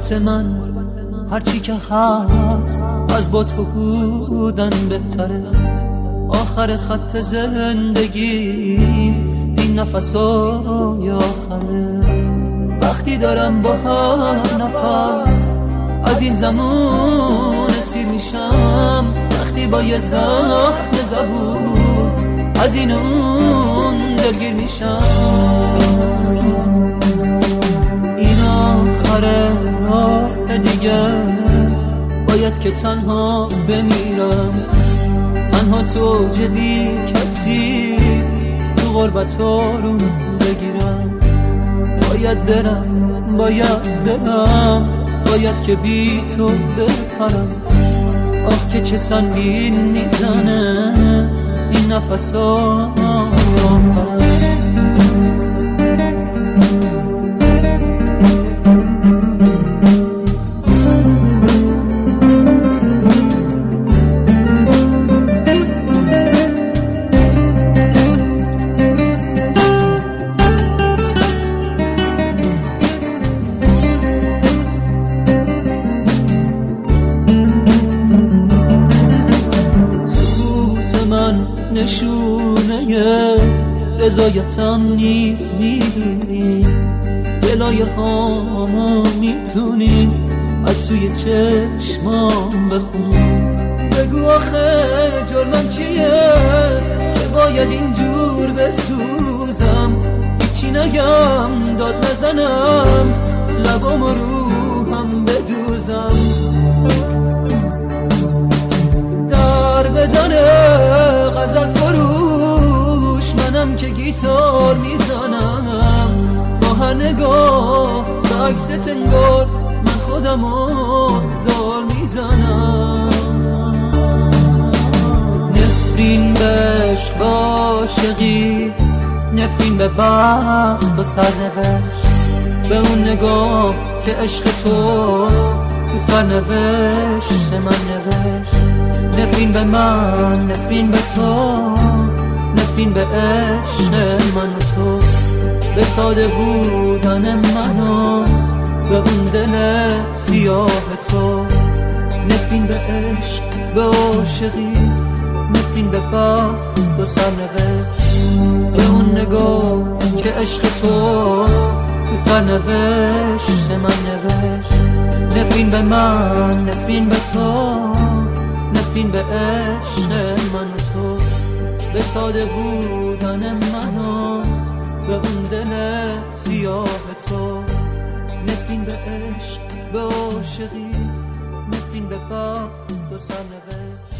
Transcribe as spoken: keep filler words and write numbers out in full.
البته من هرچی که هست از با تو بودن بهتره. آخر خط زندگی این نفسای آخره. وقتی دارم با هر نفس از این زمان اسیر میشم، وقتی با یه زخم زبون از این اون دلگیر میشم. این آخره راه دیگه باید که تنها بمیرم، تنها تو جدی کسی تو غربت آروم بگیرم. باید برم باید برم باید که بی تو بپرم. آخ که چه سنگین میزنه این نفس آخرم. نشونه رضایتم نیست میدونی، دلای هامو میتونی از سوی چشمام بخونی. بگو آخه جرمم چیه که باید اینجور بسوزم؟ هیچی نگم داد نزنم لبام و روحم بدوزم. در بدنه غزل فروش منم که گیتار میزنم، با هر نگاه به عکست انگار من خودمو دار میزنم. نفرین به عشق و عاشقی، نفرین به بخت و سرنوشت، به اون نگاه که عشق تو تو سرنوشت من نوشت. نفرین به من نفرین به تو، نفرین به عشق من و تو، به ساده بودن منو به اون دل سیاه تو. نفرین به عشق به عاشقی، نفرین به بخت و سرنوشت، به اون نگاه که عشق تو تو سرنوشت من نوشت. نفرین به من نفرین به تو، نفرین به عشق من و تو، به ساده بودن منو به اون دل سیاه تو. نفرین به عشق به عاشقی، نفرین به بخت و سرنوشت.